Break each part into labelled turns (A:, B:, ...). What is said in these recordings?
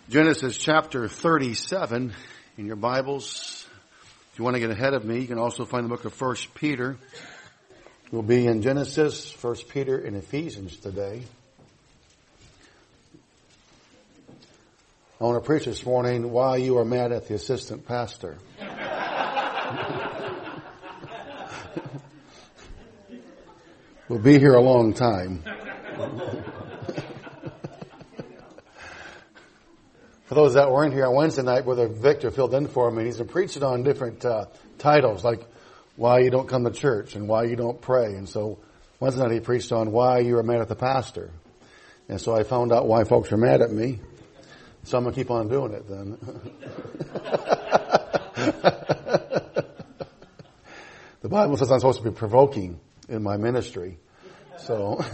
A: Genesis chapter 37 in your Bibles. If you want to get ahead of me, you can also find the book of 1 Peter. We'll be in Genesis, 1 Peter, and Ephesians today. I want to preach this morning why you are mad at the assistant pastor. We'll be here a long time. For those that weren't here on Wednesday night, Brother Victor filled in for me. He's been preaching on different titles, like why you don't come to church and why you don't pray. And so Wednesday night he preached on why you are mad at the pastor. And so I found out why folks are mad at me. So I'm going to keep on doing it then. The Bible says I'm supposed to be provoking in my ministry. So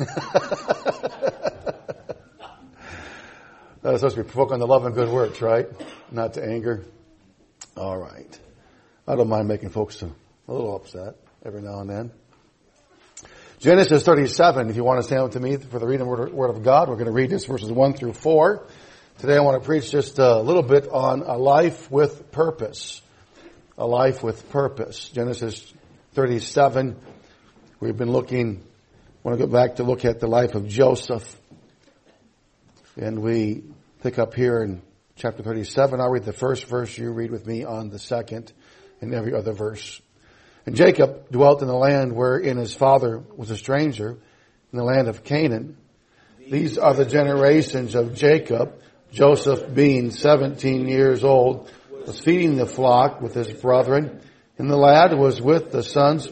A: that's supposed to be provoking the love and good works, right? Not to anger. All right. I don't mind making folks a little upset every now and then. Genesis 37, if you want to stand with me for the reading of the Word of God, we're going to read this verses 1 through 4. Today I want to preach just a little bit on a life with purpose. A life with purpose. Genesis 37, we've been looking, I want to go back to look at the life of Joseph. And we pick up here in chapter 37. I'll read the first verse. You read with me on the second and every other verse. And Jacob dwelt in the land wherein his father was a stranger, in the land of Canaan. These are the generations of Jacob. Joseph, being 17 years old, was feeding the flock with his brethren, and the lad was with the sons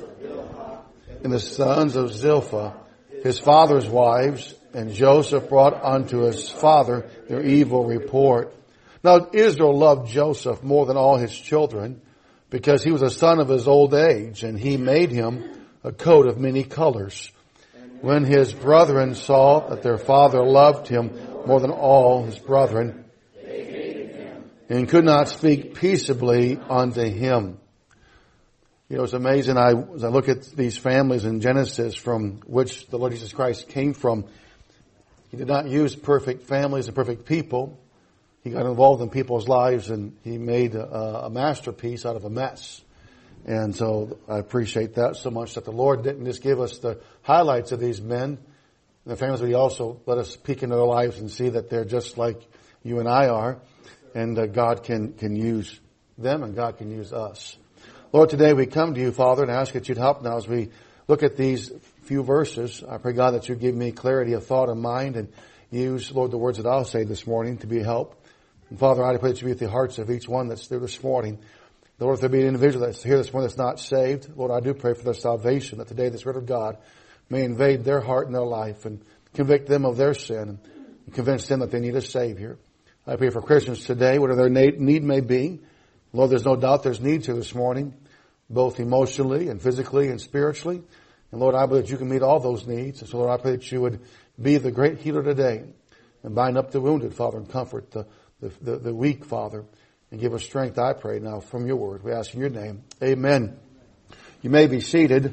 A: of Zilpah, his father's wives, and Joseph brought unto his father their evil report. Now Israel loved Joseph more than all his children, because he was a son of his old age, and he made him a coat of many colors. When his brethren saw that their father loved him more than all his brethren, they hated him, and could not speak peaceably unto him. You know, it's amazing. As I look at these families in Genesis from which the Lord Jesus Christ came from, He did not use perfect families and perfect people. He got involved in people's lives, and He made a masterpiece out of a mess. And so I appreciate that so much, that the Lord didn't just give us the highlights of these men and their families, but He also let us peek into their lives and see that they're just like you and I are, and God can use them and God can use us. Lord, today we come to You, Father, and ask that You'd help now as we look at these few verses. I pray, God, that You give me clarity of thought and mind, and use, Lord, the words that I'll say this morning to be a help. And Father, I pray that You be at the hearts of each one that's there this morning. Lord, if there be an individual that's here this morning that's not saved, Lord, I do pray for their salvation, that today the Spirit of God may invade their heart and their life and convict them of their sin and convince them that they need a Savior. I pray for Christians today, whatever their need may be. Lord, there's no doubt there's need to this morning, both emotionally and physically and spiritually. And Lord, I believe that You can meet all those needs. And so Lord, I pray that You would be the great healer today and bind up the wounded, Father, and comfort the weak, Father, and give us strength, I pray now, from Your word. We ask in Your name. Amen. You may be seated.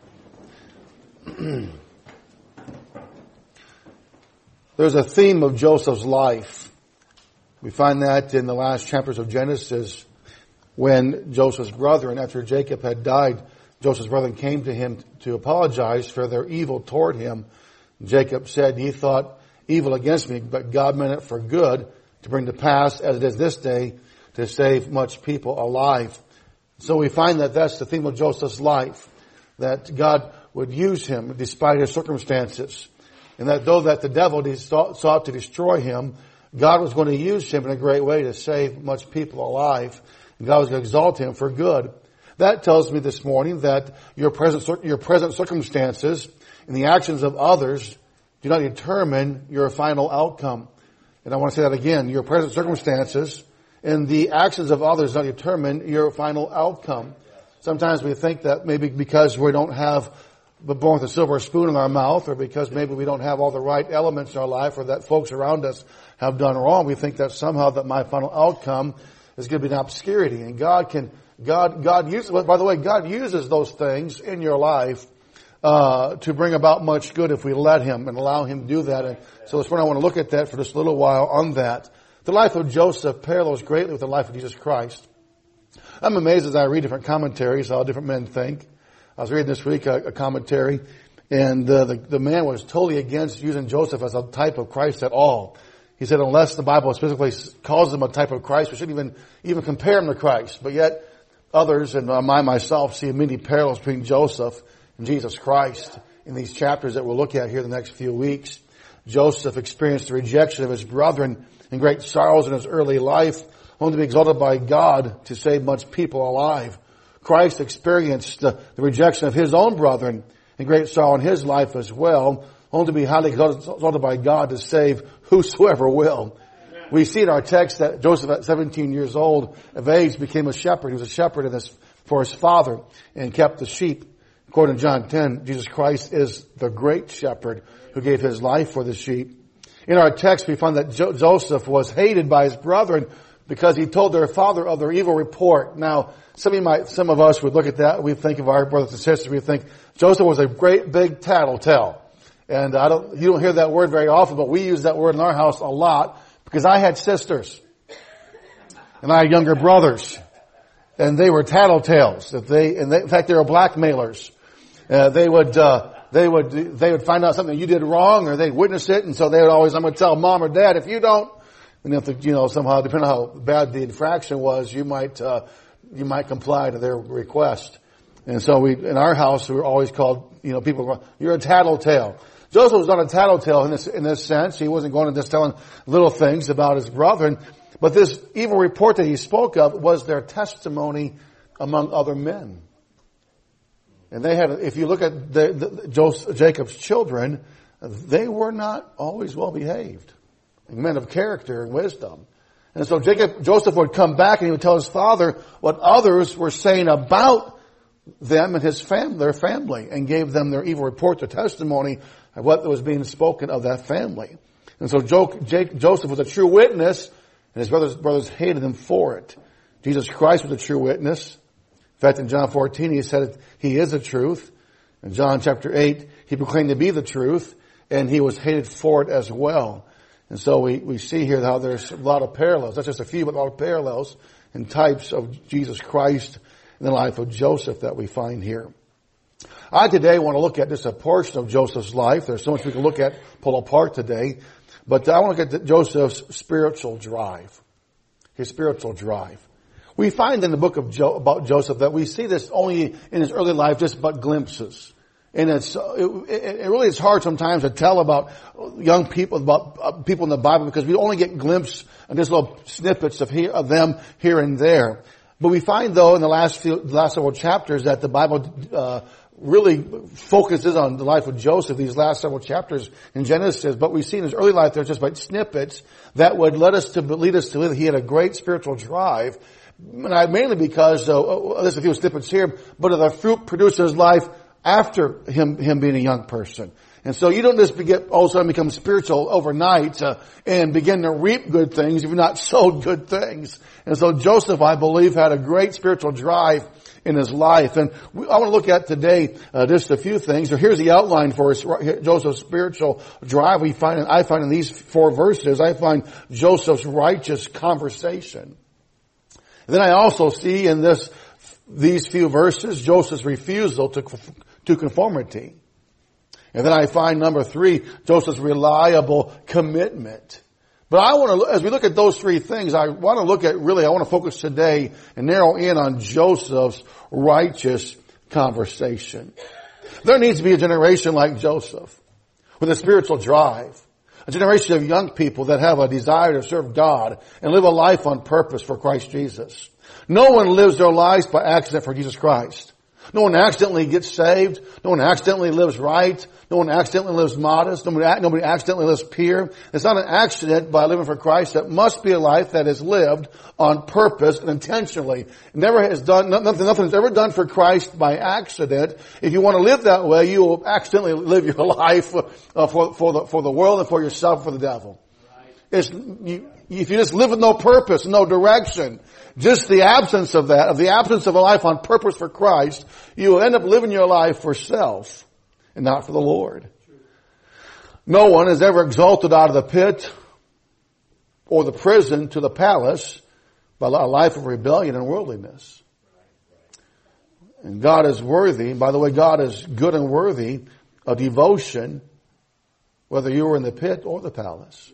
A: There's a theme of Joseph's life. We find that in the last chapters of Genesis, when Joseph's brethren, after Jacob had died, Joseph's brethren came to him to apologize for their evil toward him. Jacob said, "Ye thought evil against me, but God meant it for good, to bring to pass, as it is this day, to save much people alive." So we find that that's the theme of Joseph's life, that God would use him despite his circumstances, and that though that the devil sought to destroy him, God was going to use him in a great way to save much people alive, and God was going to exalt him for good. That tells me this morning that your present circumstances and the actions of others do not determine your final outcome. And I want to say that again. Your present circumstances and the actions of others do not determine your final outcome. Sometimes we think that maybe because we don't have born with a silver spoon in our mouth, or because maybe we don't have all the right elements in our life, or that folks around us have done wrong, we think that somehow that my final outcome is going to be an obscurity. And God uses, by the way, God uses those things in your life to bring about much good if we let Him and allow Him to do that. And so this morning I want to look at that for just a little while on that. The life of Joseph parallels greatly with the life of Jesus Christ. I'm amazed as I read different commentaries how different men think. I was reading this week a commentary, and the man was totally against using Joseph as a type of Christ at all. He said unless the Bible specifically calls him a type of Christ, we shouldn't even compare him to Christ. But yet others, and I myself, see many parallels between Joseph and Jesus Christ in these chapters that we'll look at here the next few weeks. Joseph experienced the rejection of his brethren and great sorrows in his early life, only to be exalted by God to save much people alive. Christ experienced the rejection of his own brethren and great sorrow in his life as well, only to be highly exalted by God to save whosoever will. Amen. We see in our text that Joseph at 17 years old of age became a shepherd. He was a shepherd for his father and kept the sheep. According to John 10, Jesus Christ is the great shepherd who gave his life for the sheep. In our text, we find that Joseph was hated by his brethren because he told their father of their evil report. Now, some of us would look at that. We think of our brothers and sisters. We think Joseph was a great big tattletale. And you don't hear that word very often, but we use that word in our house a lot because I had sisters and I had younger brothers, and they were tattletales. In fact, they were blackmailers. They would find out something you did wrong, or they'd witness it, and so they would always, I'm going to tell mom or dad if you don't. And if somehow, depending on how bad the infraction was, you might comply to their request. And so in our house, we were always called, people, you're a tattletale. Joseph was not a tattletale in this sense. He wasn't going and just telling little things about his brethren. But this evil report that he spoke of was their testimony among other men. And if you look at Jacob's children, they were not always well behaved. Men of character and wisdom. And so Joseph would come back and he would tell his father what others were saying about them and their family, and gave them their evil report, their testimony of what was being spoken of that family. And so Joseph was a true witness, and his brothers hated him for it. Jesus Christ was a true witness. In fact, in John 14, he said he is the truth. In John chapter 8, he proclaimed to be the truth, and he was hated for it as well. And so we see here how there's a lot of parallels. That's just a few, but a lot of parallels and types of Jesus Christ in the life of Joseph that we find here. I today want to look at just a portion of Joseph's life. There's so much we can look at, pull apart today. But I want to look at Joseph's spiritual drive. His spiritual drive. We find in the book about Joseph that we see this only in his early life, just but glimpses. And it really is hard sometimes to tell about young people, about people in the Bible, because we only get glimpses and just little snippets of them here and there. But we find, though, in the last several chapters that the Bible really focuses on the life of Joseph, these last several chapters in Genesis. But we see in his early life there's just like snippets that would lead us to believe that he had a great spiritual drive. Mainly because, there's a few snippets here, but of the fruit produced in his life after him being a young person. And so you don't just all of a sudden become spiritual overnight and begin to reap good things if you're not sowed good things. And so Joseph, I believe, had a great spiritual drive in his life. And I want to look at today just a few things. So here's the outline for Joseph's spiritual drive. I find in these 4 verses, I find Joseph's righteous conversation. And then I also see in these few verses Joseph's refusal to conformity. And then I find number 3, Joseph's reliable commitment. But as we look at those 3 things, I want to focus today and narrow in on Joseph's righteous conversation. There needs to be a generation like Joseph with a spiritual drive. A generation of young people that have a desire to serve God and live a life on purpose for Christ Jesus. No one lives their lives by accident for Jesus Christ. No one accidentally gets saved. No one accidentally lives right. No one accidentally lives modest. Nobody accidentally lives pure. It's not an accident by living for Christ. It must be a life that is lived on purpose and intentionally. Nothing's ever done for Christ by accident. If you want to live that way, you will accidentally live your life for the world and for yourself, for the devil. If you just live with no purpose, no direction, just the absence of that, of the absence of a life on purpose for Christ, you will end up living your life for self and not for the Lord. No one is ever exalted out of the pit or the prison to the palace by a life of rebellion and worldliness. And God is worthy. By the way, God is good and worthy of devotion, whether you were in the pit or the palace.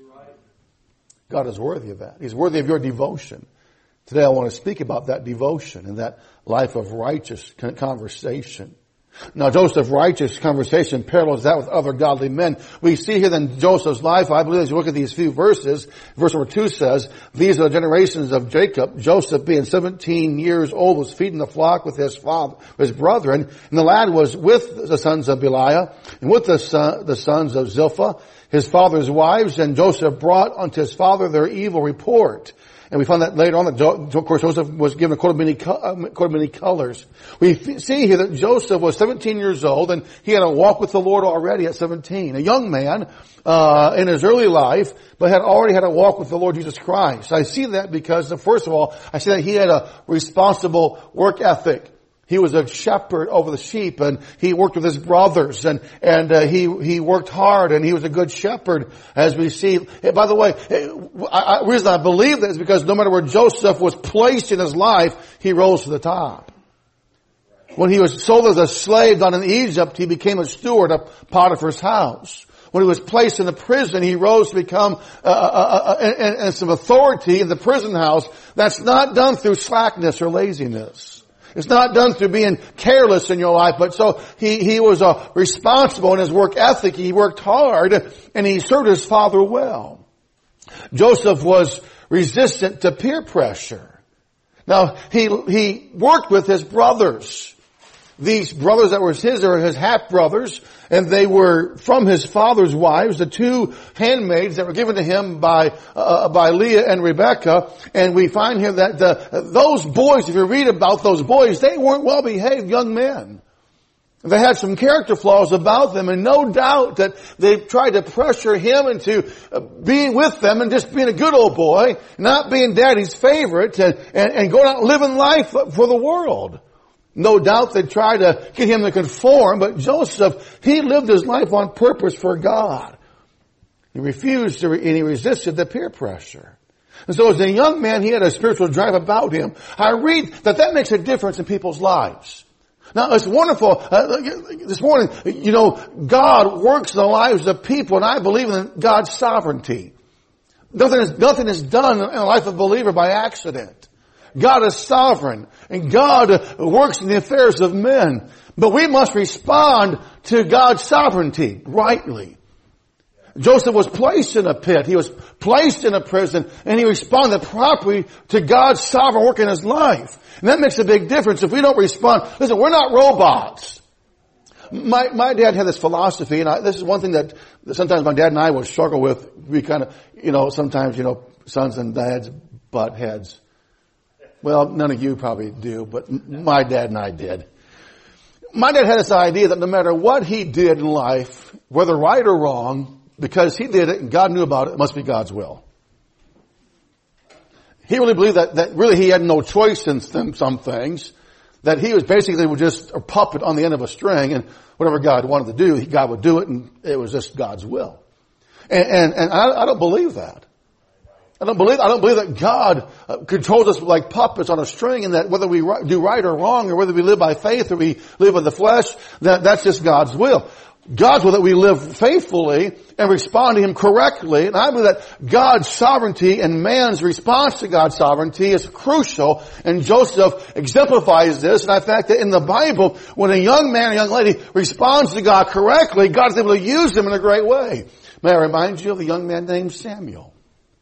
A: God is worthy of that. He's worthy of your devotion. Today I want to speak about that devotion and that life of righteous conversation. Now Joseph's righteous conversation parallels that with other godly men. We see here in Joseph's life, I believe as you look at these few verses, verse number 2 says, these are the generations of Jacob. Joseph being 17 years old was feeding the flock with his father, his brethren, and the lad was with the sons of Belial and with the sons of Zilpah, his father's wives, and Joseph brought unto his father their evil report. And we find that later on that, of course, Joseph was given a coat of many colors. We see here that Joseph was 17 years old and he had a walk with the Lord already at 17. A young man, in his early life, but had already had a walk with the Lord Jesus Christ. I see that because, first of all, I see that he had a responsible work ethic. He was a shepherd over the sheep, and he worked with his brothers, and he worked hard, and he was a good shepherd, as we see. By the way, the reason I believe that is because no matter where Joseph was placed in his life, he rose to the top. When he was sold as a slave down in Egypt, he became a steward of Potiphar's house. When he was placed in the prison, he rose to become and some authority in the prison house. That's not done through slackness or laziness. It's not done through being careless in your life, but so he was responsible in his work ethic. He worked hard and he served his father well. Joseph was resistant to peer pressure. Now, he worked with his brothers. These brothers that were his are his half brothers, and they were from his father's wives, the two handmaids that were given to him by Leah and Rebekah. And we find here that those boys, if you read about those boys, they weren't well behaved young men. They had some character flaws about them, and no doubt that they tried to pressure him into being with them and just being a good old boy, not being daddy's favorite, and going out living life for the world. No doubt they tried to get him to conform, but Joseph, he lived his life on purpose for God. He refused and he resisted the peer pressure. And so as a young man, he had a spiritual drive about him. I read that makes a difference in people's lives. Now, it's wonderful. This morning, God works in the lives of people, and I believe in God's sovereignty. Nothing is done in the life of a believer by accident. God is sovereign, and God works in the affairs of men. But we must respond to God's sovereignty rightly. Joseph was placed in a pit. He was placed in a prison, and he responded properly to God's sovereign work in his life. And that makes a big difference if we don't respond. Listen, we're not robots. My dad had this philosophy, and this is one thing that sometimes my dad and I will struggle with. We kind of, sometimes, sons and dads butt heads. Well, none of you probably do, but my dad and I did. My dad had this idea that no matter what he did in life, whether right or wrong, because he did it and God knew about it, it must be God's will. He really believed that really he had no choice in some things, that he was basically just a puppet on the end of a string, and whatever God wanted to do, God would do it, and it was just God's will. And I don't believe that. I don't believe that God controls us like puppets on a string, and that whether we do right or wrong, or whether we live by faith or we live in the flesh, that's just God's will. God's will that we live faithfully and respond to Him correctly. And I believe that God's sovereignty and man's response to God's sovereignty is crucial. And Joseph exemplifies this. And I fact that in the Bible, when a young man or young lady responds to God correctly, God is able to use them in a great way. May I remind you of a young man named Samuel,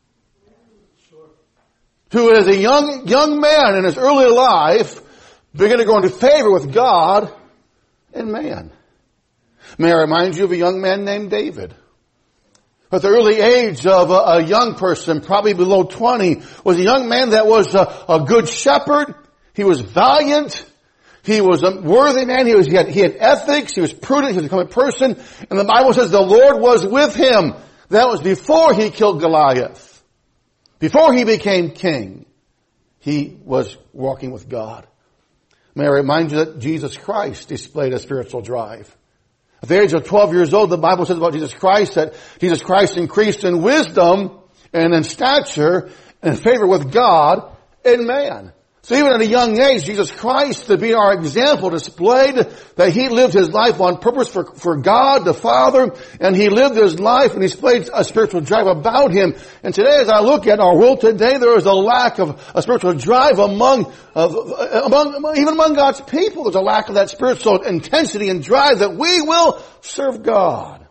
A: who as a young man in his early life began to go into favor with God and man. May I remind you of a young man named David. At the early age of a young person, probably below 20, was a young man that was a good shepherd. He was valiant. He was a worthy man. He had ethics. He was prudent. He was a common person. And the Bible says the Lord was with him. That was before he killed Goliath. Before he became king, he was walking with God. May I remind you that Jesus Christ displayed a spiritual drive. At the age of 12 years old, the Bible says about Jesus Christ that Jesus Christ increased in wisdom and in stature and in favor with God and man. So even at a young age, Jesus Christ, to be our example, displayed that He lived His life on purpose for God the Father, and He lived His life and He displayed a spiritual drive about Him. And today, as I look at our world today, there is a lack of a spiritual drive even among God's people. There's a lack of that spiritual intensity and drive that we will serve God.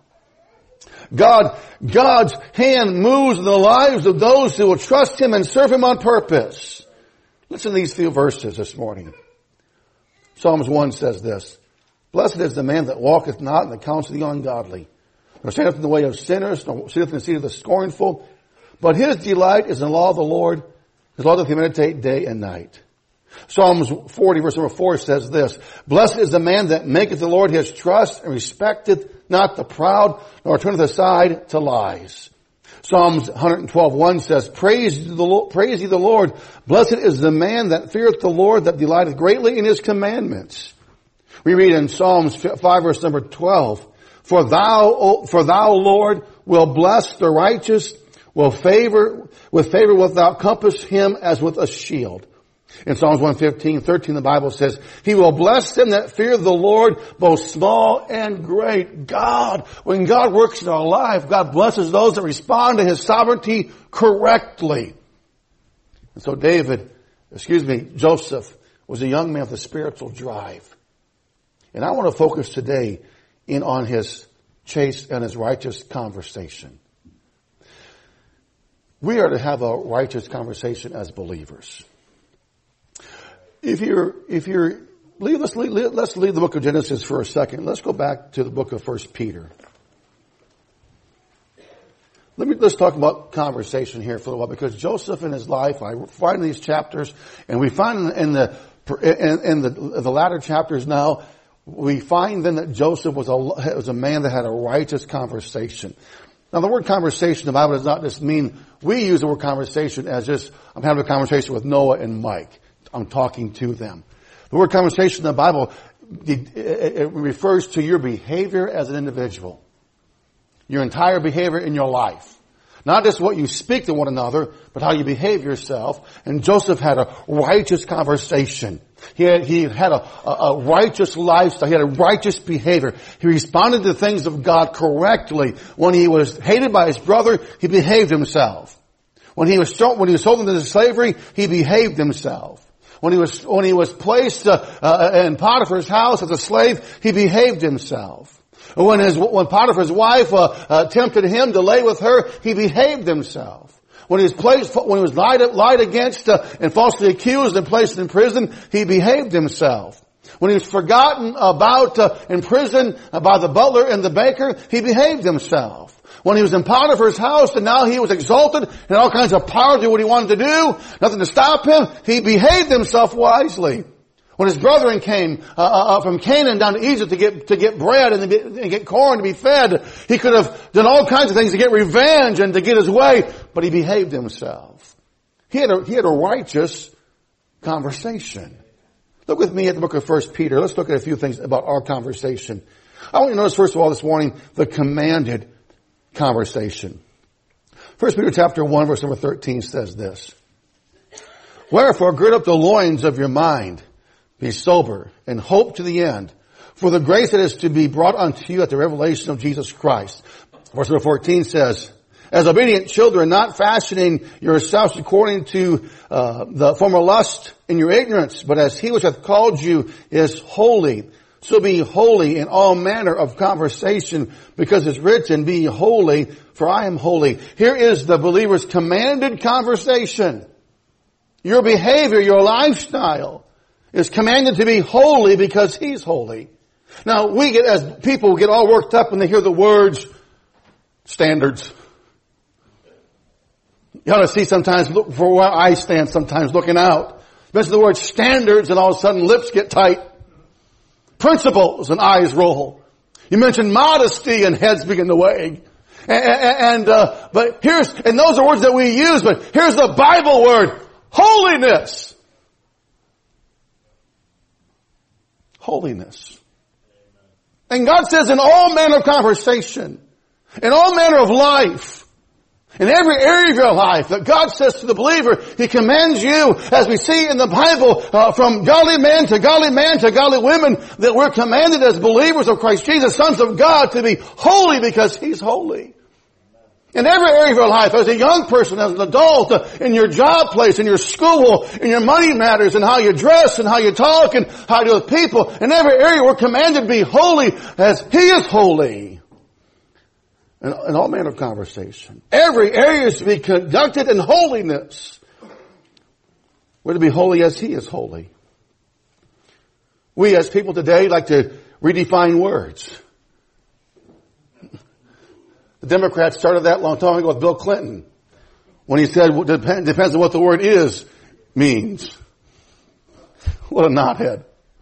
A: God's hand moves in the lives of those who will trust Him and serve Him on purpose. Listen to these few verses this morning. Psalms 1 says this, "Blessed is the man that walketh not in the counsel of the ungodly, nor standeth in the way of sinners, nor sitteth in the seat of the scornful. But his delight is in the law of the Lord. His law doth he meditate day and night." Psalms 40 verse number 4 says this, "Blessed is the man that maketh the Lord his trust, and respecteth not the proud, nor turneth aside to lies." Psalms 112:1 says, Praise ye the Lord. Blessed is the man that feareth the Lord, that delighteth greatly in His commandments. We read in Psalms 5 verse number 12, For thou, Lord, will bless the righteous, with favor wilt thou compass him as with a shield. In Psalms 115:13, the Bible says, He will bless them that fear the Lord, both small and great. When God works in our life, God blesses those that respond to His sovereignty correctly. And so Joseph was a young man with a spiritual drive. And I want to focus today on his chaste and his righteous conversation. We are to have a righteous conversation as believers. Let's leave the book of Genesis for a second. Let's go back to the book of 1 Peter. Let's talk about conversation here for a while, because Joseph in his life, I find these chapters, and we find in the latter chapters now, we find then that Joseph was a man that had a righteous conversation. Now the word conversation in the Bible does not just mean, we use the word conversation as just, I'm having a conversation with Noah and Mike. I'm talking to them. The word conversation in the Bible, it refers to your behavior as an individual. Your entire behavior in your life. Not just what you speak to one another, but how you behave yourself. And Joseph had a righteous conversation. He had a righteous lifestyle. He had a righteous behavior. He responded to the things of God correctly. When he was hated by his brother, he behaved himself. When he was sold into slavery, he behaved himself. When he was placed in Potiphar's house as a slave, he behaved himself. When Potiphar's wife tempted him to lay with her, he behaved himself. When he was lied against and falsely accused and placed in prison, he behaved himself. When he was forgotten about in prison by the butler and the baker, he behaved himself. When he was in Potiphar's house and now he was exalted and all kinds of power to do what he wanted to do, nothing to stop him, he behaved himself wisely. When his brethren came from Canaan down to Egypt to get bread and get corn to be fed, he could have done all kinds of things to get revenge and to get his way, but he behaved himself. He had a righteous conversation. Look with me at the book of 1 Peter. Let's look at a few things about our conversation. I want you to notice, first of all, this morning, the commanded conversation. 1 Peter chapter 1 verse number 13 says this, Wherefore gird up the loins of your mind, be sober, and hope to the end, for the grace that is to be brought unto you at the revelation of Jesus Christ. Verse number 14 says, As obedient children, not fashioning yourselves according to the former lust in your ignorance, but as He which hath called you is holy, so be holy in all manner of conversation, because it's written, Be holy, for I am holy. Here is the believer's commanded conversation. Your behavior, your lifestyle is commanded to be holy because He's holy. Now, as people get all worked up when they hear the words standards. You ought to see sometimes, look for where I stand sometimes looking out. Mention the word standards and all of a sudden lips get tight. Principles and eyes roll. You mention modesty and heads begin to wag. But and those are words that we use, but here's the Bible word, holiness. Holiness. And God says in all manner of conversation, in all manner of life, In every area of your life that God says to the believer, He commands you, as we see in the Bible, from godly man to godly man to godly women, that we're commanded as believers of Christ Jesus, sons of God, to be holy because He's holy. In every area of your life, as a young person, as an adult, in your job place, in your school, in your money matters, and how you dress, and how you talk, and how you deal with people, in every area we're commanded to be holy as He is holy. In all manner of conversation. Every area is to be conducted in holiness. We're to be holy as He is holy. We as people today like to redefine words. The Democrats started that a long time ago with Bill Clinton, when he said, depends on what the word is means. What a knothead.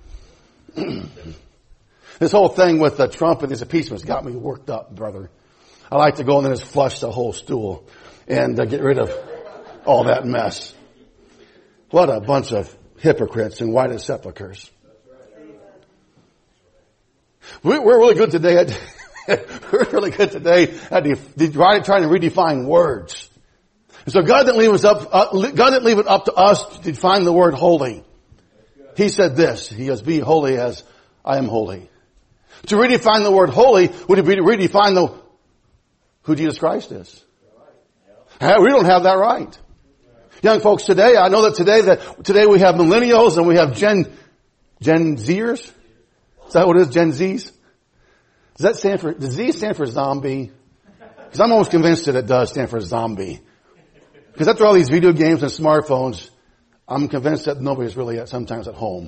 A: This whole thing with Trump and his impeachment got me worked up, brother. I like to go and then just flush the whole stool and get rid of all that mess. What a bunch of hypocrites and whited sepulchres. We're really good today we're really good today at trying to redefine words. And so God didn't leave it up to us to define the word holy. He said this. He goes, be holy as I am holy. To redefine the word holy would be to redefine who Jesus Christ is. We don't have that right. Young folks today, I know that today we have millennials and we have Gen Zers. Is that what it is? Gen Zs? Does Z stand for zombie? Because I'm almost convinced that it does stand for zombie. Because after all these video games and smartphones, I'm convinced that nobody's really sometimes at home.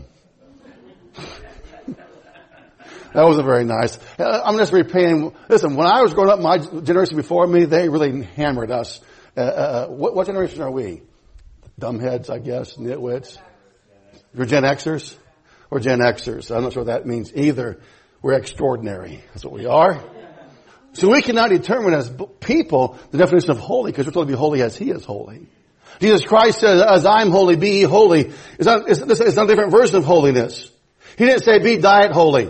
A: That wasn't very nice. I'm just repeating. Listen, when I was growing up, my generation before me, they really hammered us. What generation are we? Dumbheads, I guess, nitwits. You're Gen Xers or Gen Xers. I'm not sure what that means either. We're extraordinary. That's what we are. So we cannot determine as people the definition of holy because we're told to be holy as He is holy. Jesus Christ says, as I'm holy, be ye holy. It's not a different version of holiness. He didn't say be diet holy.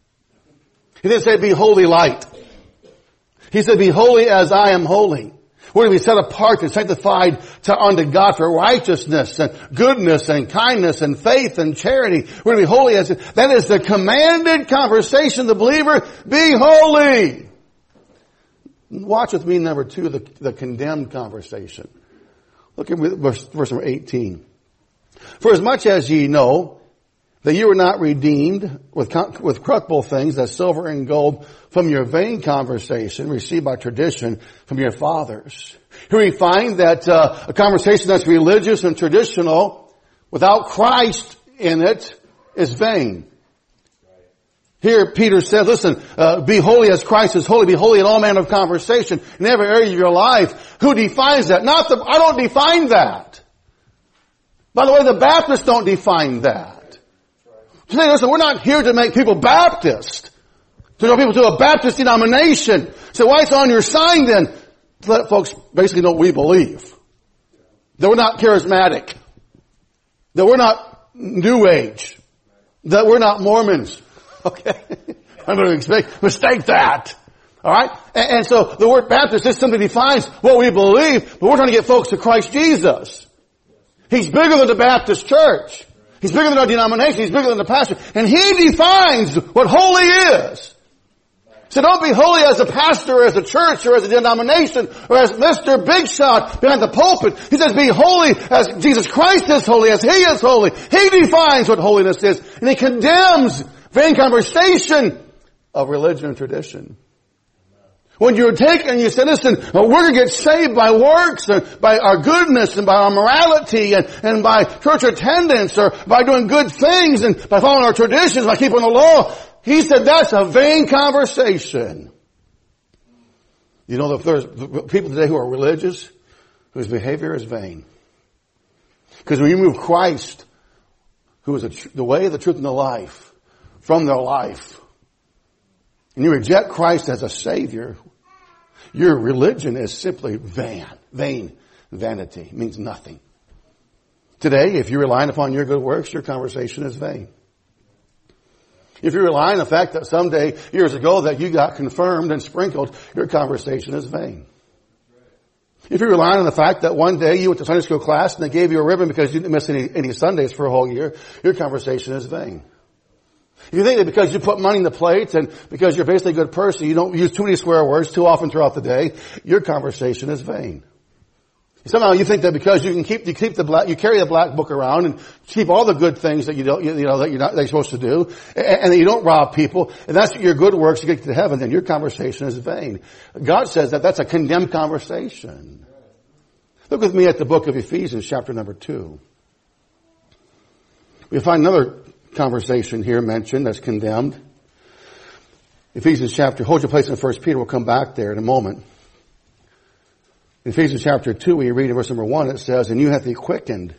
A: He didn't say be holy light. He said be holy as I am holy. We're to be set apart and sanctified unto God for righteousness and goodness and kindness and faith and charity. We're to be holy as that is the commanded conversation of the believer. Be holy. Watch with me number 2, the condemned conversation. Look at verse number 18. For as much as ye know that you were not redeemed with corruptible things, as silver and gold, from your vain conversation received by tradition from your fathers. Here we find that a conversation that's religious and traditional, without Christ in it, is vain. Here Peter says, listen, be holy as Christ is holy. Be holy in all manner of conversation in every area of your life. Who defines that? I don't define that. By the way, the Baptists don't define that. Today, listen, we're not here to make people Baptist. To know people to a Baptist denomination. So why it's on your sign then? To let folks basically know what we believe. That we're not charismatic. That we're not New Age. That we're not Mormons. Okay? I'm going to mistake that. Alright? And so the word Baptist just simply defines what we believe, but we're trying to get folks to Christ Jesus. He's bigger than the Baptist church. He's bigger than our denomination. He's bigger than the pastor. And He defines what holy is. So don't be holy as a pastor or as a church or as a denomination or as Mr. Big Shot behind the pulpit. He says be holy as Jesus Christ is holy, as He is holy. He defines what holiness is. And He condemns vain conversation of religion and tradition. When you take and you say, listen, we're going to get saved by works, or by our goodness, and by our morality, and by church attendance, or by doing good things, and by following our traditions, by keeping the law. He said that's a vain conversation. You know, there's people today who are religious, whose behavior is vain. Because when you move Christ, who is the way, the truth, and the life, from their life, and you reject Christ as a Savior, your religion is simply vain. Vanity. It means nothing. Today, if you're relying upon your good works, your conversation is vain. If you're relying on the fact that someday, years ago, that you got confirmed and sprinkled, your conversation is vain. If you're relying on the fact that one day you went to Sunday school class and they gave you a ribbon because you didn't miss any Sundays for a whole year, your conversation is vain. If you think that because you put money in the plate and because you're basically a good person, you don't use too many swear words too often throughout the day, your conversation is vain. Somehow you think that because you carry the black book around and keep all the good things that that you're supposed to do, and that you don't rob people, and that's your good works to get to heaven, then your conversation is vain. God says that that's a condemned conversation. Look with me at the book of Ephesians, chapter number 2. We find another conversation here mentioned that's condemned. Ephesians chapter, hold your place in 1 Peter, we'll come back there in a moment. In Ephesians chapter 2, we read in verse number 1, it says, "And you hath he quickened,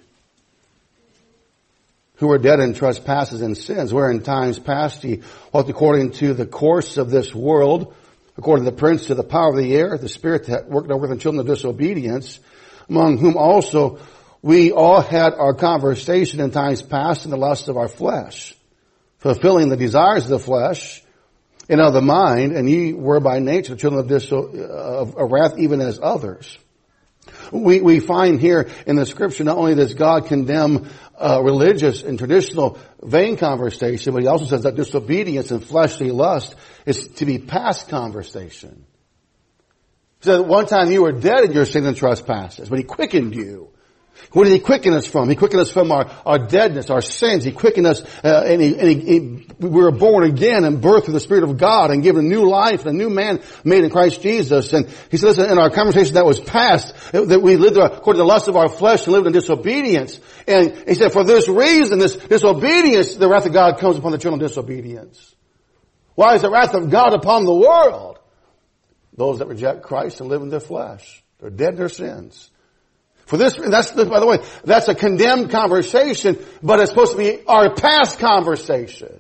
A: who were dead in trespasses and sins, where in times past ye walked according to the course of this world, according to the prince of the power of the air, the spirit that worked over the children of disobedience, among whom also we all had our conversation in times past in the lust of our flesh, fulfilling the desires of the flesh and of the mind, and ye were by nature the children of wrath, even as others." We find here in the scripture, not only does God condemn religious and traditional vain conversation, but he also says that disobedience and fleshly lust is to be past conversation. He said, one time you were dead in your sin and trespasses, but he quickened you. What did he quicken us from? He quickened us from our deadness, our sins. He quickened us, we were born again and birthed through the Spirit of God and given a new life and a new man made in Christ Jesus. And he said, listen, in our conversation that was past, that we lived according to the lust of our flesh and lived in disobedience. And he said, for this reason, this disobedience, the wrath of God comes upon the children of disobedience. Why is the wrath of God upon the world? Those that reject Christ and live in their flesh. They're dead in their sins. For this, by the way, that's a condemned conversation, but it's supposed to be our past conversation.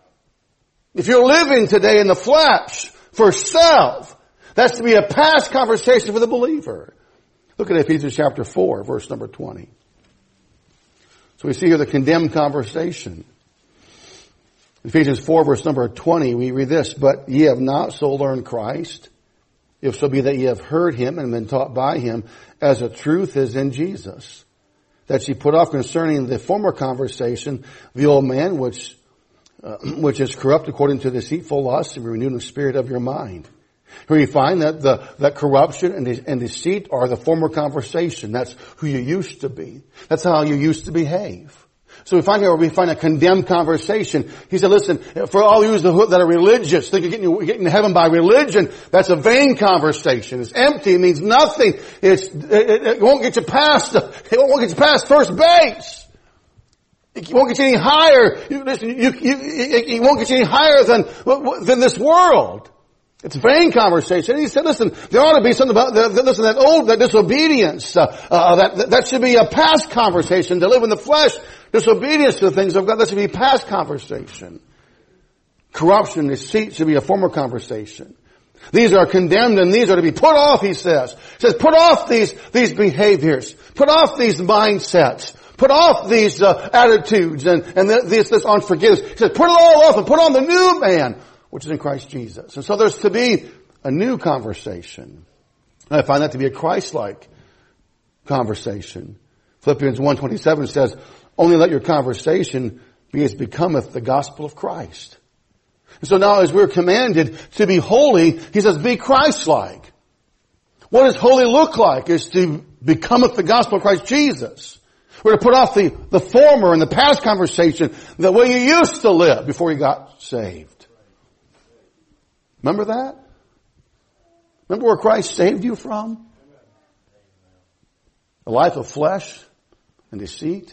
A: If you're living today in the flesh for self, that's to be a past conversation for the believer. Look at Ephesians chapter 4, verse number 20. So we see here the condemned conversation. Ephesians 4, verse number 20, we read this, "But ye have not so learned Christ, if so be that ye have heard him and been taught by him, as the truth is in Jesus, that ye put off concerning the former conversation the old man which is corrupt according to deceitful lusts, and be renewed in the spirit of your mind." Here you find that that corruption and deceit are the former conversation. That's who you used to be. That's how you used to behave. So we find a condemned conversation. He said, listen, for all you that are religious, think you're getting to heaven by religion, that's a vain conversation. It's empty. It means nothing. It won't get you past first base. It won't get you any higher. It won't get you any higher than this world. It's a vain conversation. And he said, listen, there ought to be something about that disobedience. That should be a past conversation. To live in the flesh, disobedience to the things of God, that should be a past conversation. Corruption, deceit should be a former conversation. These are condemned and these are to be put off, he says. He says, put off these behaviors. Put off these mindsets. Put off these attitudes and this unforgiveness. He says, put it all off and put on the new man, which is in Christ Jesus. And so there's to be a new conversation. And I find that to be a Christ-like conversation. Philippians 1:27 says, "Only let your conversation be as becometh the gospel of Christ." And so now as we're commanded to be holy, he says, be Christ-like. What does holy look like? Is to becometh the gospel of Christ Jesus. We're to put off the former and the past conversation, the way you used to live before you got saved. Remember that? Remember where Christ saved you from? A life of flesh and deceit.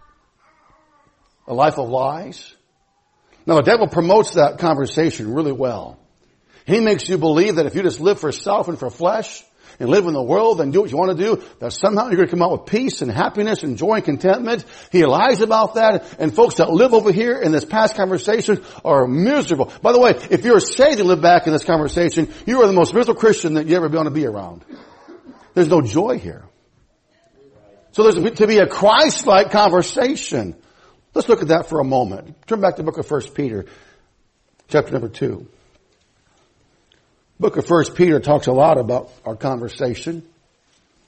A: A life of lies. Now the devil promotes that conversation really well. He makes you believe that if you just live for self and for flesh and live in the world and do what you want to do, that somehow you're going to come out with peace and happiness and joy and contentment. He lies about that. And folks that live over here in this past conversation are miserable. By the way, if you're saved and live back in this conversation, you are the most miserable Christian that you ever want to be around. There's no joy here. So there's to be a Christ-like conversation. Let's look at that for a moment. Turn back to the book of 1 Peter, chapter number 2. Book of 1 Peter talks a lot about our conversation.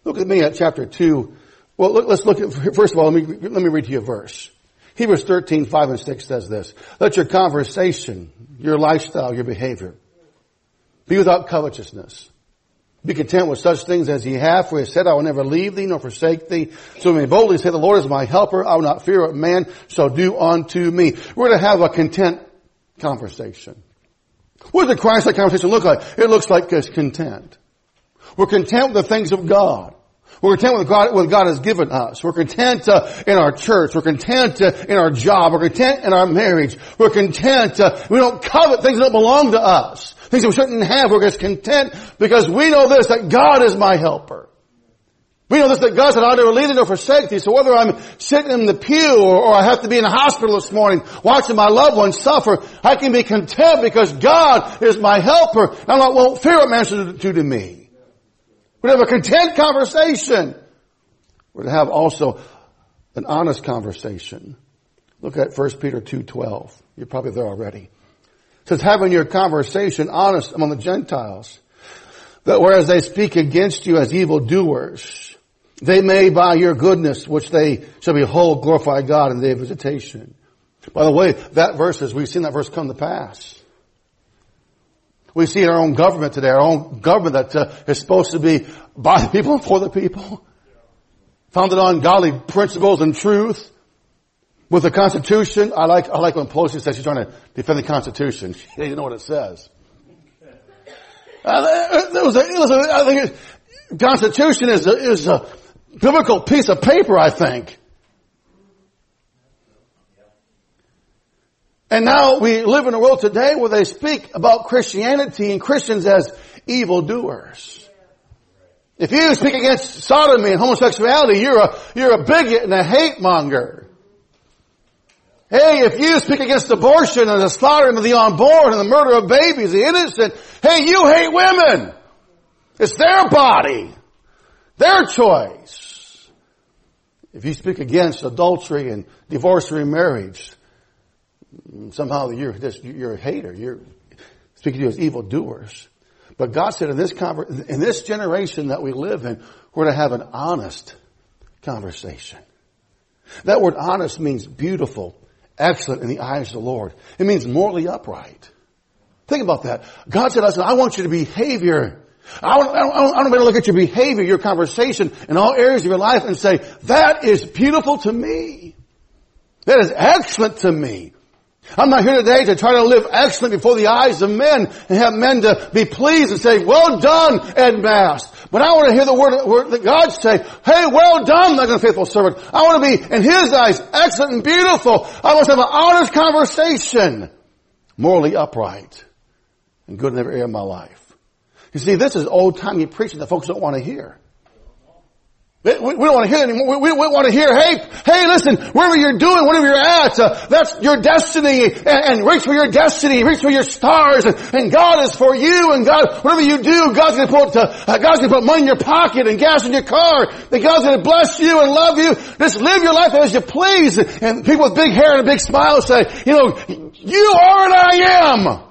A: Look at me at chapter 2. Well, let's look at, first of all, let me read to you a verse. Hebrews 13, 5 and 6 says this. Let your conversation, your lifestyle, your behavior be without covetousness. Be content with such things as ye have, for he has said, I will never leave thee nor forsake thee. So we may boldly say, the Lord is my helper. I will not fear what man shall do unto me. We're going to have a content conversation. What does the Christ-like conversation look like? It looks like content. We're content with the things of God. We're content with what God has given us. We're content in our church. We're content in our job. We're content in our marriage. We're content. We don't covet things that don't belong to us. Things that we shouldn't have. We're just content because we know this, that God is my helper. We know this, that God said, I'll never leave thee nor forsake thee. So whether I'm sitting in the pew or I have to be in the hospital this morning watching my loved ones suffer, I can be content because God is my helper. And I won't fear what man shall do to me. We're to have a content conversation. We're to have also an honest conversation. Look at 1 Peter 2:12. You're probably there already. It says, having your conversation honest among the Gentiles, that whereas they speak against you as evildoers, they may by your goodness, which they shall behold, glorify God in the day of visitation. By the way, that verse, we've seen that verse come to pass. We see in our own government today, our own government that is supposed to be by the people and for the people, founded on godly principles and truth. With the Constitution, I like when Pelosi says she's trying to defend the Constitution. She doesn't know what it says. I think Constitution is a biblical piece of paper, I think. And now we live in a world today where they speak about Christianity and Christians as evildoers. If you speak against sodomy and homosexuality, you're a bigot and a hate monger. Hey, if you speak against abortion and the slaughtering of the unborn and the murder of babies, the innocent, hey, you hate women. It's their body, their choice. If you speak against adultery and divorce or remarriage, somehow you're a hater. You're speaking to you as evildoers. But God said in this generation that we live in, we're to have an honest conversation. That word honest means beautiful, excellent in the eyes of the Lord. It means morally upright. Think about that. God said, I want you to behavior. I want to look at your behavior, your conversation in all areas of your life and say, that is beautiful to me. That is excellent to me. I'm not here today to try to live excellent before the eyes of men and have men to be pleased and say, well done, Ed Mast. But I want to hear the word that God say, hey, well done, my good and faithful servant. I want to be, in His eyes, excellent and beautiful. I want to have an honest conversation, morally upright and good in every area of my life. You see, this is old-timey preaching that folks don't want to hear. We don't want to hear it anymore. We want to hear, hey, listen, wherever you're doing, whatever you're at, that's your destiny, and reach for your destiny, reach for your stars, and God is for you, and God, whatever you do, God's going to put money in your pocket and gas in your car, and God's going to bless you and love you. Just live your life as you please. And people with big hair and a big smile say, you are and I am.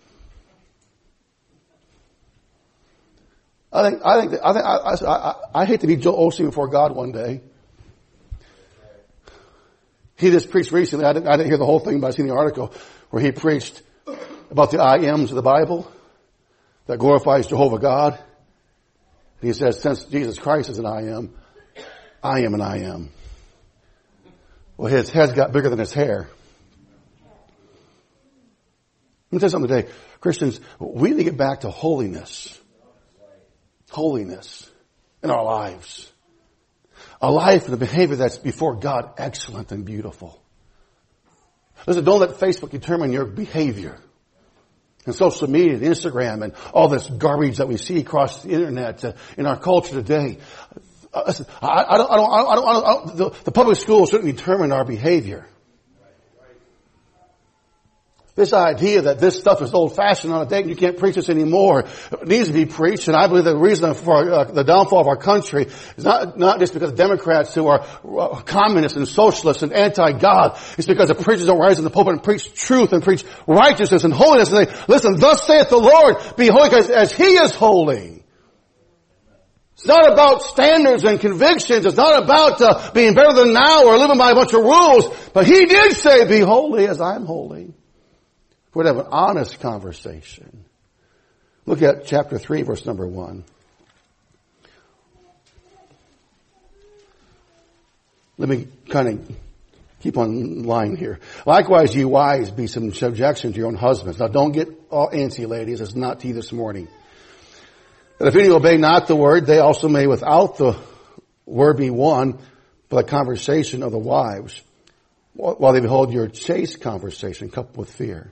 A: I hate to be Joel Osteen before God one day. He just preached recently. I didn't hear the whole thing, but I seen the article where he preached about the I ams of the Bible that glorifies Jehovah God. And he says, since Jesus Christ is an I am an I am. Well, his head's got bigger than his hair. Let me tell you something today. Christians, we need to get back to holiness. Holiness in our lives. A life and a behavior that's before God excellent and beautiful. Listen, don't let Facebook determine your behavior. And social media and Instagram and all this garbage that we see across the internet in our culture today. Listen, the public schools shouldn't determine our behavior. This idea that this stuff is old-fashioned on a date and you can't preach this anymore, it needs to be preached. And I believe the reason for the downfall of our country is not just because of Democrats who are communists and socialists and anti-God. It's because the preachers don't rise in the pulpit and preach truth and preach righteousness and holiness. And they, listen, thus saith the Lord, be holy as He is holy. It's not about standards and convictions. It's not about being better than now or living by a bunch of rules. But He did say, be holy as I'm holy. We're going to have an honest conversation. Look at chapter 3, verse number 1. Let me kind of keep on line here. Likewise, ye wives, be some subjection to your own husbands. Now don't get all antsy, ladies. It's not to you this morning. That if any obey not the word, they also may without the word be won by the conversation of the wives, while they behold your chaste conversation coupled with fear.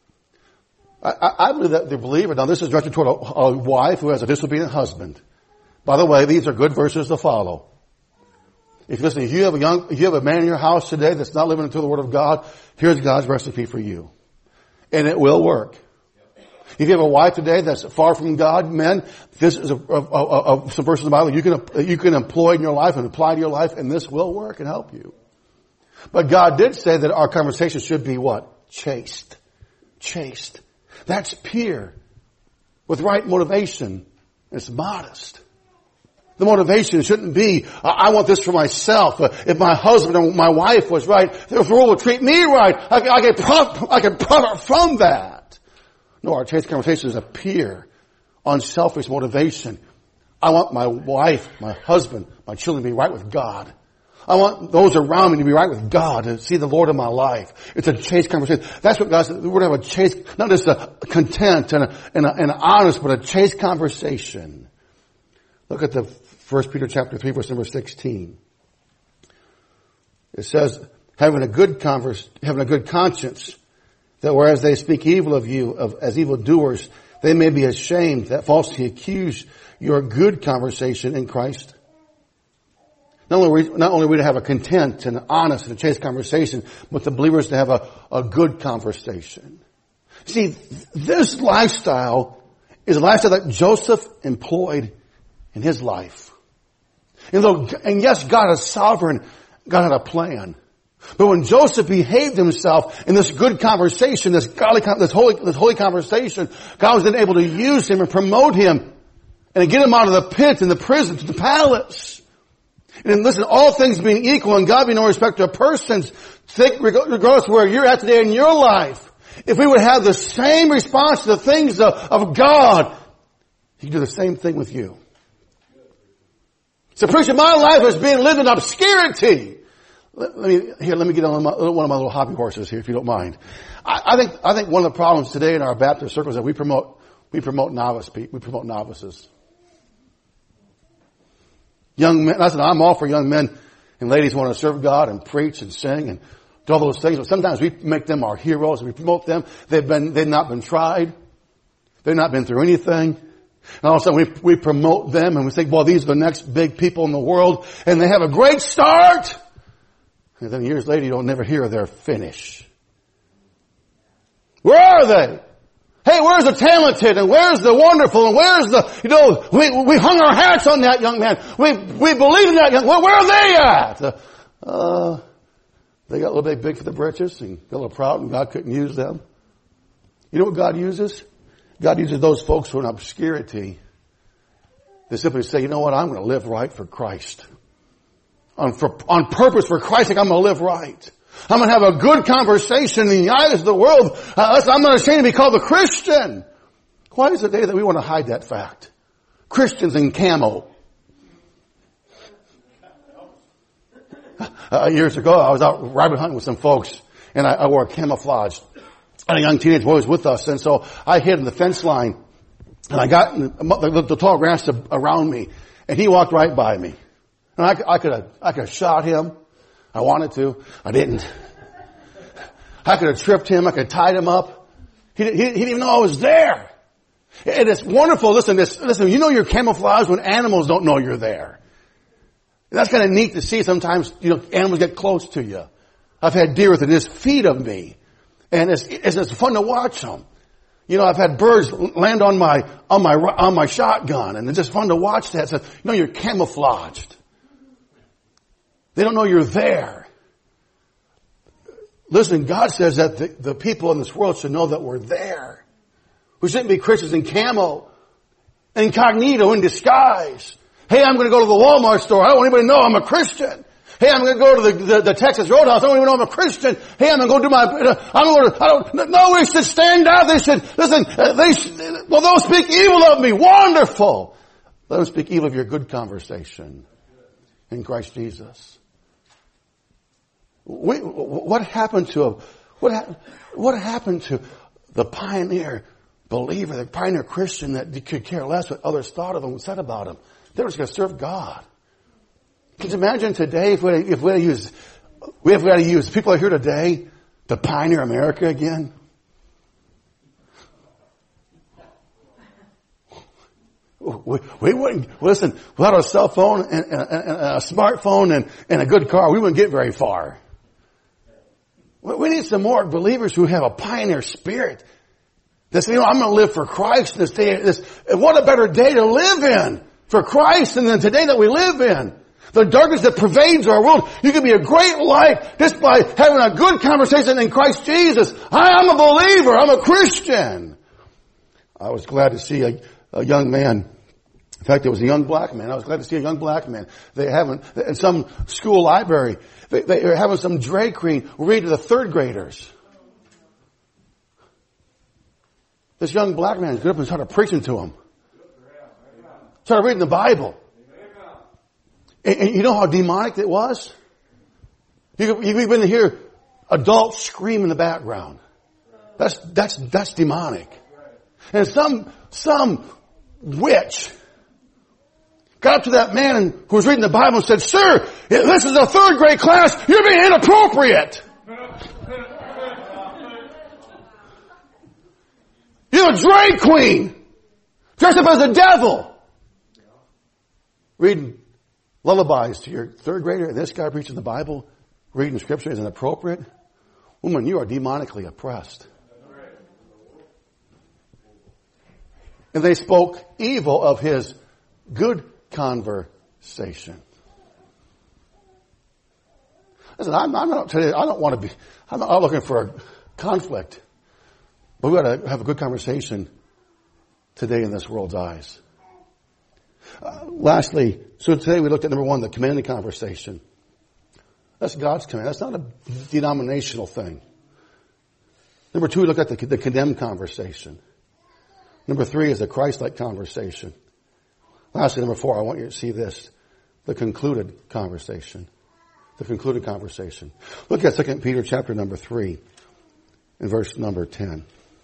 A: I believe that the believer, now this is directed toward a wife who has a disobedient husband. By the way, these are good verses to follow. If you have a man in your house today that's not living into the Word of God, here's God's recipe for you. And it will work. If you have a wife today that's far from God, men, this is some verses in the Bible you can employ in your life and apply to your life, and this will work and help you. But God did say that our conversation should be what? Chaste. Chaste. That's pure. With right motivation. It's modest. The motivation shouldn't be, I want this for myself. If my husband or my wife was right, the world will treat me right. I can profit from that. No, our chaste conversation is a pure, unselfish motivation. I want my wife, my husband, my children to be right with God. I want those around me to be right with God, to see the Lord in my life. It's a chaste conversation. That's what God said. We're going to have a chaste, not just a content and an honest, but a chaste conversation. Look at the 1 Peter chapter 3, verse number 16. It says, having a good conscience, that whereas they speak evil of you as evildoers, they may be ashamed that falsely accuse your good conversation in Christ. Not only are we to have a content and honest and a chaste conversation, but the believers to have a good conversation. See, this lifestyle is a lifestyle that Joseph employed in his life. And yes, God is sovereign. God had a plan. But when Joseph behaved himself in this good conversation, this holy conversation, God was then able to use him and promote him and get him out of the pit and the prison to the palace. And listen, all things being equal and God being no respecter of persons, think regardless of where you're at today in your life, if we would have the same response to the things of God, He can do the same thing with you. So preacher, my life is being lived in obscurity. Let me get on one of my little hobby horses here, if you don't mind. I think one of the problems today in our Baptist circles is that we promote novices. Young men, listen, I'm all for young men and ladies who want to serve God and preach and sing and do all those things. But sometimes we make them our heroes. We promote them. They've not been tried. They've not been through anything. And all of a sudden we promote them and we think, well, these are the next big people in the world and they have a great start. And then years later you don't never hear their finish. Where are they? Hey, where's the talented and where's the wonderful and where's we hung our hats on that young man. We believe in that young man. Where are they at? They got a little big for the britches and got a little proud and God couldn't use them. You know what God uses? God uses those folks who are in obscurity. They simply say, you know what? I'm going to live right for Christ. On purpose for Christ, I'm going to live right. I'm going to have a good conversation in the eyes of the world. I'm not ashamed to be called a Christian. Why is it today that we want to hide that fact? Christians in camo. Years ago, I was out rabbit hunting with some folks, and I wore camouflage. And a young teenage boy was with us, and so I hid in the fence line, and I got the tall grass around me, and he walked right by me. And I could have shot him. I wanted to. I didn't. I could have tripped him. I could have tied him up. He didn't even know I was there. And it's wonderful. Listen, you know you're camouflaged when animals don't know you're there. And that's kind of neat to see. Sometimes, animals get close to you. I've had deer within this feet of me. And it's fun to watch them. I've had birds land on my shotgun, and it's just fun to watch that. So, you're camouflaged. They don't know you're there. Listen, God says that the people in this world should know that we're there. We shouldn't be Christians in camo, incognito, in disguise. Hey, I'm going to go to the Walmart store. I don't want anybody to know I'm a Christian. Hey, I'm going to go to the Texas Roadhouse. I don't even know I'm a Christian. Hey, I'm going to go do no, we should stand out. They should, listen, well, they'll speak evil of me. Wonderful. Let them speak evil of your good conversation in Christ Jesus. What happened to the pioneer believer, the pioneer Christian that could care less what others thought of him and said about him? They were just going to serve God. Can you imagine today if we had to use people are here today to pioneer America again? We wouldn't, listen, without a cell phone and a smartphone and a good car, we wouldn't get very far. We need some more believers who have a pioneer spirit. That say, I'm going to live for Christ in this day. What a better day to live in for Christ than the today that we live in. The darkness that pervades our world. You can be a great light just by having a good conversation in Christ Jesus. I'm a believer. I'm a Christian. I was glad to see a young man. In fact, it was a young black man. I was glad to see a young black man. In some school library, they are having some drag queen read to the third graders. This young black man got up and started preaching to them. Started reading the Bible. And you know how demonic it was? You even hear adults scream in the background. That's demonic. And some witch got up to that man who was reading the Bible and said, "Sir, this is a third grade class. You're being inappropriate. You're a drag queen. Dressed up as a devil. Reading lullabies to your third grader, and this guy preaching the Bible, reading scripture is inappropriate. Woman, you are demonically oppressed." And they spoke evil of his good conversation. Listen, I'm not looking for a conflict, but we got to have a good conversation today in this world's eyes. Lastly, so today we looked at number one, the commanding conversation. That's God's command. That's not a denominational thing. Number two, we looked at the condemned conversation. Number three is the Christ-like conversation. Lastly, number four, I want you to see this, the concluded conversation. The concluded conversation. Look at 2 Peter chapter number 3 and verse number 10.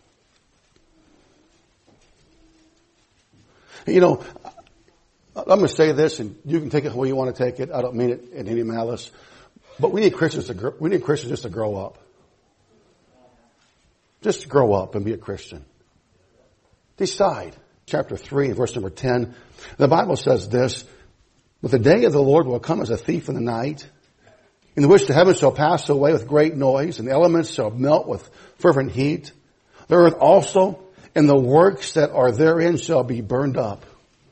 A: You know, I'm going to say this, and you can take it the way you want to take it. I don't mean it in any malice, but we need Christians just to grow up. Just grow up and be a Christian. Decide. Chapter 3, verse number 10. The Bible says this: "But the day of the Lord will come as a thief in the night, in which the heavens shall pass away with great noise, and the elements shall melt with fervent heat. The earth also and the works that are therein shall be burned up."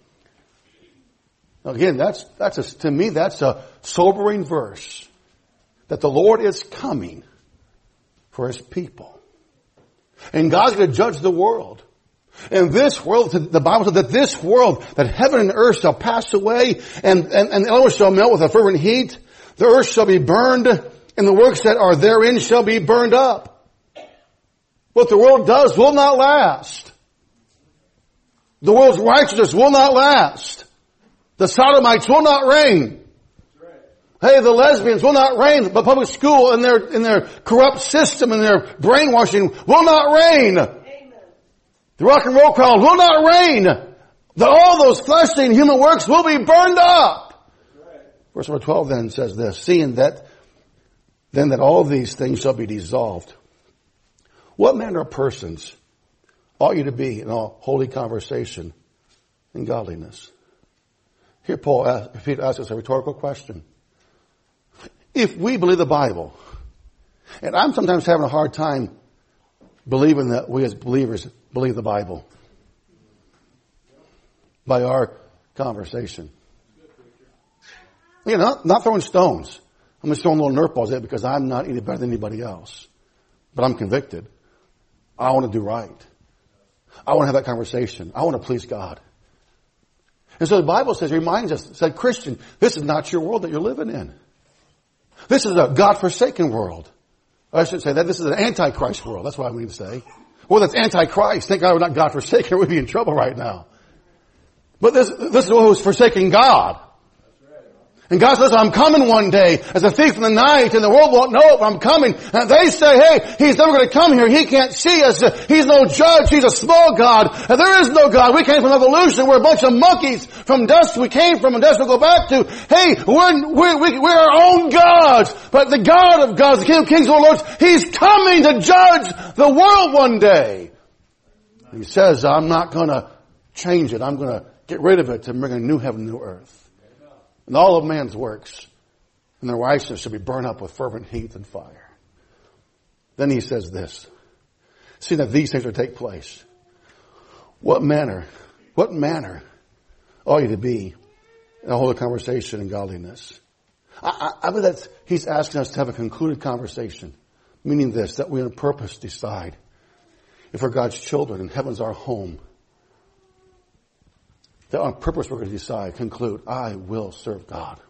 A: Again, to me, that's a sobering verse. That the Lord is coming for His people. And God's going to judge the world. And this world, the Bible said that this world, that heaven and earth shall pass away, and the elements shall melt with a fervent heat. The earth shall be burned, and the works that are therein shall be burned up. What the world does will not last. The world's righteousness will not last. The sodomites will not reign. Hey, the lesbians will not reign. The public school and their corrupt system and their brainwashing will not reign. Amen. The rock and roll crowd will not reign. All those fleshly and human works will be burned up. Right. Verse number 12 then says this: "Seeing that all these things shall be dissolved, what manner of persons ought you to be in all holy conversation and godliness?" Here Peter asks us a rhetorical question. If we believe the Bible, and I'm sometimes having a hard time believing that we as believers believe the Bible by our conversation. You know, not throwing stones. I'm just throwing little Nerf balls at it because I'm not any better than anybody else. But I'm convicted. I want to do right. I want to have that conversation. I want to please God. And so the Bible says, reminds us, said, Christian, this is not your world that you're living in. This is a God-forsaken world. I should say that this is an antichrist world. That's what I mean to say. Well, that's antichrist. Thank God we're not God-forsaken. We'd be in trouble right now. But this is one who's forsaking God. And God says, I'm coming one day as a thief in the night, and the world won't know it, but I'm coming. And they say, hey, he's never going to come here. He can't see us. He's no judge. He's a small God. And there is no God. We came from evolution. We're a bunch of monkeys from dust we came from and dust we'll go back to. Hey, we're our own gods. But the God of gods, the King of kings and Lords, he's coming to judge the world one day. He says, I'm not going to change it. I'm going to get rid of it to bring a new heaven, new earth. And all of man's works and their righteousness should be burned up with fervent heat and fire. Then he says this, see that these things will take place. What manner ought you to be in a holy conversation and godliness? I believe that he's asking us to have a concluded conversation, meaning this, that we on purpose decide if we're God's children and heaven's our home, that on purpose we're going to decide, conclude, I will serve God.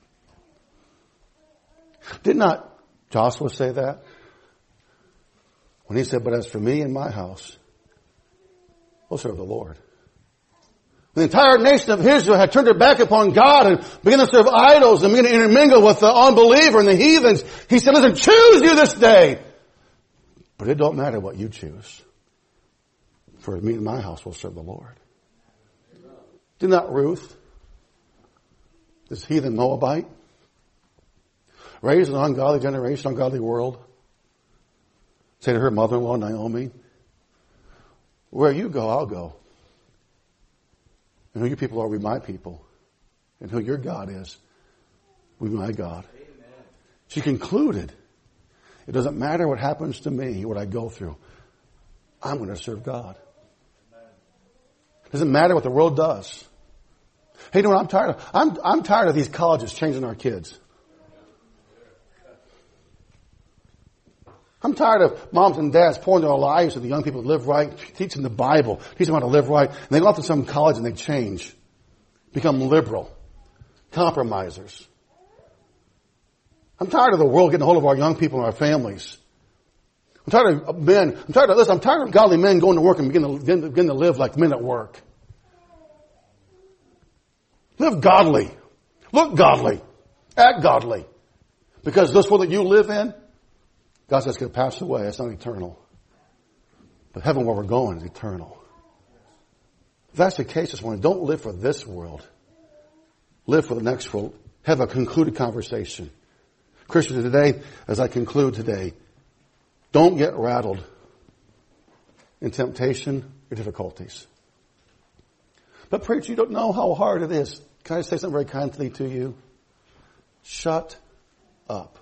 A: Did not Joshua say that? When he said, but as for me and my house, we'll serve the Lord. The entire nation of Israel had turned their back upon God and began to serve idols and began to intermingle with the unbeliever and the heathens. He said, listen, choose you this day. But it don't matter what you choose. For me and my house will serve the Lord. Did not Ruth, this heathen Moabite, raised an ungodly generation, ungodly world, say to her mother-in-law Naomi, where you go, I'll go. And who your people are, we my people. And who your God is, we my God. Amen. She concluded, it doesn't matter what happens to me, what I go through. I'm going to serve God. It doesn't matter what the world does. Hey, you know what I'm tired of? I'm tired of these colleges changing our kids. I'm tired of moms and dads pouring their lives to the young people to live right, teach them the Bible, teach them how to live right, and they go off to some college and they change, become liberal, compromisers. I'm tired of the world getting a hold of our young people and our families. I'm tired of men. I'm tired of godly men going to work and begin to live like men at work. Live godly. Look godly. Act godly. Because this world that you live in, God says it's going to pass away. It's not eternal. But heaven where we're going is eternal. If that's the case this morning, don't live for this world. Live for the next world. Have a concluded conversation. Christians, today, as I conclude today, don't get rattled in temptation or difficulties. But preacher, you don't know how hard it is. Can I say something very kindly to you? Shut up.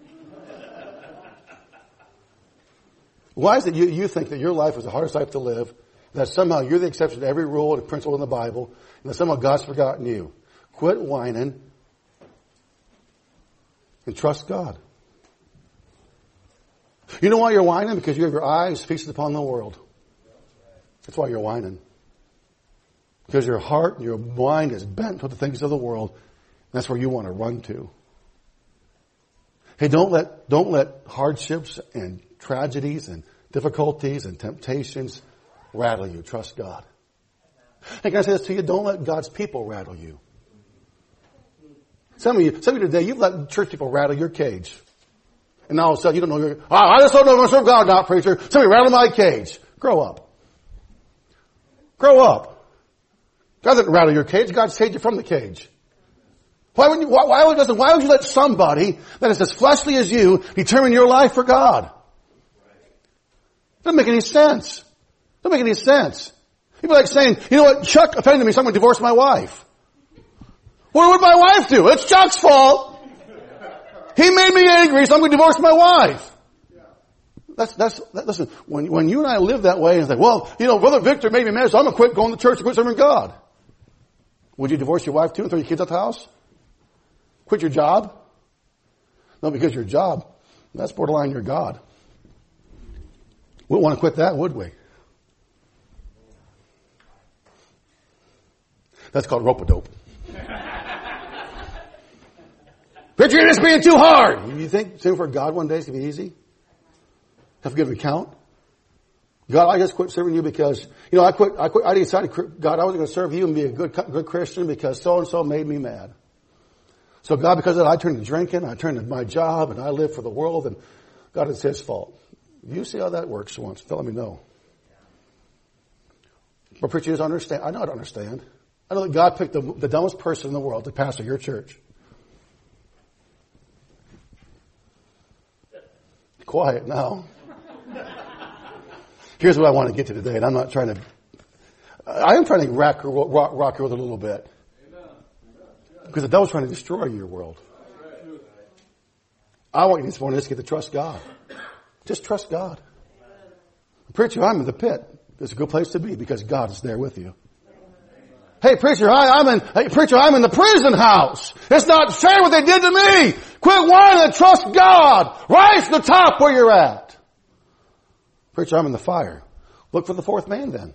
A: Why is it you think that your life is the hardest life to live, that somehow you're the exception to every rule and principle in the Bible, and that somehow God's forgotten you? Quit whining and trust God. You know why you're whining? Because you have your eyes fixed upon the world. That's why you're whining. Because your heart and your mind is bent toward the things of the world. And that's where you want to run to. Hey, don't let hardships and tragedies and difficulties and temptations rattle you. Trust God. Hey, can I say this to you? Don't let God's people rattle you. Some of you today, you've let church people rattle your cage. And now all of a sudden, you don't know I just don't know if I'm going to serve God now, preacher. Somebody rattle my cage. Grow up. Grow up. God didn't rattle your cage. God saved you from the cage. Why would you let somebody that is as fleshly as you determine your life for God? Doesn't make any sense. Doesn't make any sense. People like saying, you know what, Chuck offended me, so I'm going to divorce my wife. What would my wife do? It's Chuck's fault. He made me angry, so I'm going to divorce my wife. Listen, when you and I live that way and say, well, you know, Brother Victor made me mad, so I'm going to quit going to church and quit serving God. Would you divorce your wife too and throw your kids out the house? Quit your job? No, because your job, that's borderline your God. We wouldn't want to quit that, would we? That's called rope-a-dope. Preacher, you're just being too hard. You think singing for God one day is going to be easy? Have to give an account? God, I just quit serving you because, I decided, God, I was going to serve you and be a good Christian because so-and-so made me mad. So God, because of that, I turned to drinking, I turned to my job, and I live for the world, and God, it's his fault. You see how that works once. Let me know. But preacher doesn't understand. I know I don't understand. I know that God picked the dumbest person in the world to pastor your church. Quiet now. Here's what I want to get to today, and I am trying to rock you with a little bit. Because the devil's trying to destroy your world. I want you this morning to get to trust God. Just trust God. Preacher, I'm in the pit. It's a good place to be because God is there with you. Hey, preacher, I'm in the prison house. It's not fair what they did to me. Quit whining and trust God. Rise to the top where you're at. Preacher, I'm in the fire. Look for the fourth man then.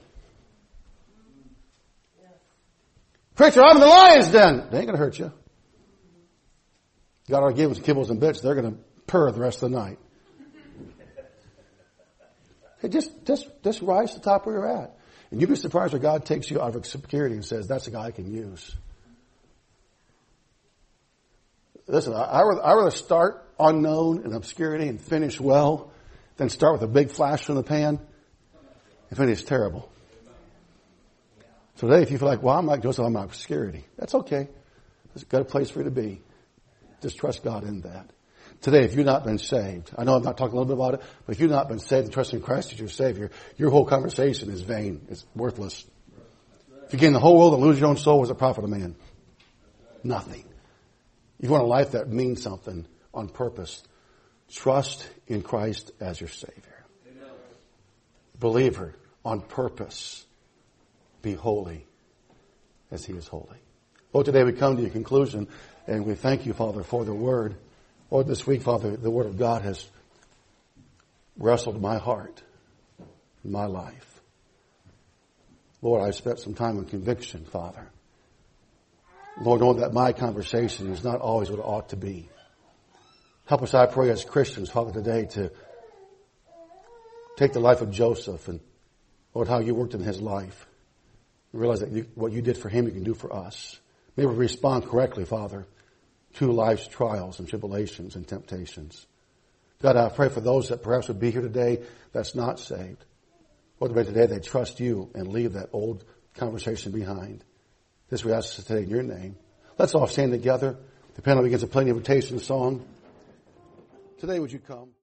A: Preacher, I'm in the lion's den. They ain't going to hurt you. God already gave them some kibbles and bits. They're going to purr the rest of the night. Hey, just rise to the top where you're at. And you'd be surprised where God takes you out of obscurity and says, that's a guy I can use. Listen, I'd rather start unknown and obscurity and finish well than start with a big flash from the pan and finish terrible. So today, if you feel like, well, I'm like Joseph, I'm in obscurity. That's okay. There's a good place for you to be. Just trust God in that. Today, if you've not been saved, I know I'm not talking a little bit about it, but if you've not been saved and trusting Christ as your Savior, your whole conversation is vain. It's worthless. If you gain the whole world and lose your own soul, what's the profit of man? Nothing. If you want a life that means something on purpose, trust in Christ as your Savior. Believer, on purpose, be holy as He is holy. Lord, today we come to your conclusion, and we thank you, Father, for the Word. Lord, this week, Father, the Word of God has wrestled my heart, my life. Lord, I've spent some time in conviction, Father. Lord, knowing that my conversation is not always what it ought to be. Help us, I pray, as Christians, Father, today to take the life of Joseph and, Lord, how you worked in his life. And realize that what you did for him, you can do for us. May we respond correctly, Father, to life's trials and tribulations and temptations. God, I pray for those that perhaps would be here today that's not saved. Lord, today they trust you and leave that old conversation behind. This we ask today in your name. Let's all stand together. The panel begins to play the invitation song. Today would you come?